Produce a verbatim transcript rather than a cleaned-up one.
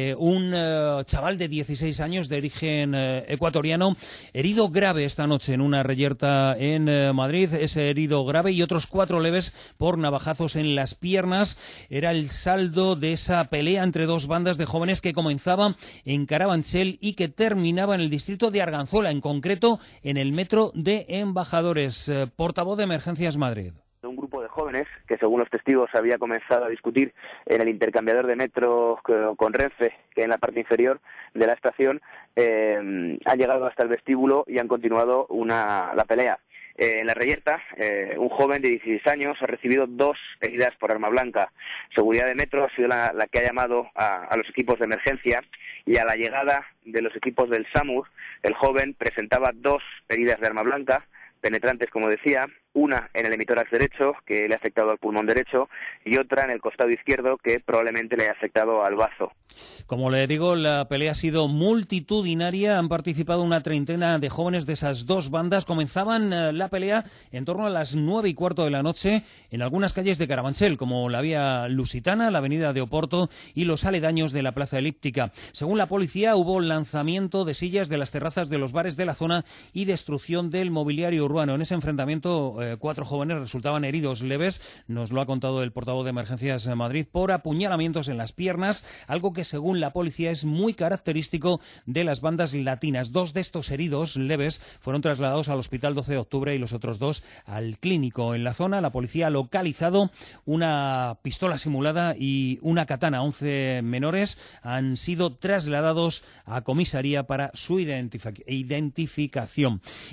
Eh, un eh, chaval de dieciséis años de origen eh, ecuatoriano, herido grave esta noche en una reyerta en eh, Madrid. Ese herido grave y otros cuatro leves por navajazos en las piernas. Era el saldo de esa pelea entre dos bandas de jóvenes que comenzaba en Carabanchel y que terminaba en el distrito de Arganzuela, en concreto en el metro de Embajadores. Eh, portavoz de Emergencias Madrid. Un grupo de jóvenes que, según los testigos, había comenzado a discutir en el intercambiador de metro con Renfe, que en la parte inferior de la estación, eh, han llegado hasta el vestíbulo y han continuado una, la pelea. Eh, en la reyerta, eh, un joven de dieciséis años ha recibido dos heridas por arma blanca. Seguridad de Metro ha sido la, la que ha llamado a, a los equipos de emergencia, y a la llegada de los equipos del SAMUR, el joven presentaba dos heridas de arma blanca, penetrantes, como decía, una en el hemitórax derecho, que le ha afectado al pulmón derecho, y otra en el costado izquierdo, que probablemente le ha afectado al bazo. Como le digo, la pelea ha sido multitudinaria. Han participado una treintena de jóvenes de esas dos bandas. Comenzaban eh, la pelea en torno a las nueve y cuarto de la noche en algunas calles de Carabanchel, como la vía Lusitana, la avenida de Oporto y los aledaños de la Plaza Elíptica. Según la policía, hubo lanzamiento de sillas de las terrazas de los bares de la zona y destrucción del mobiliario urbano. En ese enfrentamiento, eh, cuatro jóvenes resultaban heridos leves. Nos lo ha contado el portavoz de Emergencias en Madrid, por apuñalamientos en las piernas, algo que según la policía es muy característico de las bandas latinas. Dos de estos heridos leves fueron trasladados al Hospital doce de octubre y los otros dos al Clínico. En la zona, la policía ha localizado una pistola simulada y una katana. once menores han sido trasladados a comisaría para su identific- identificación.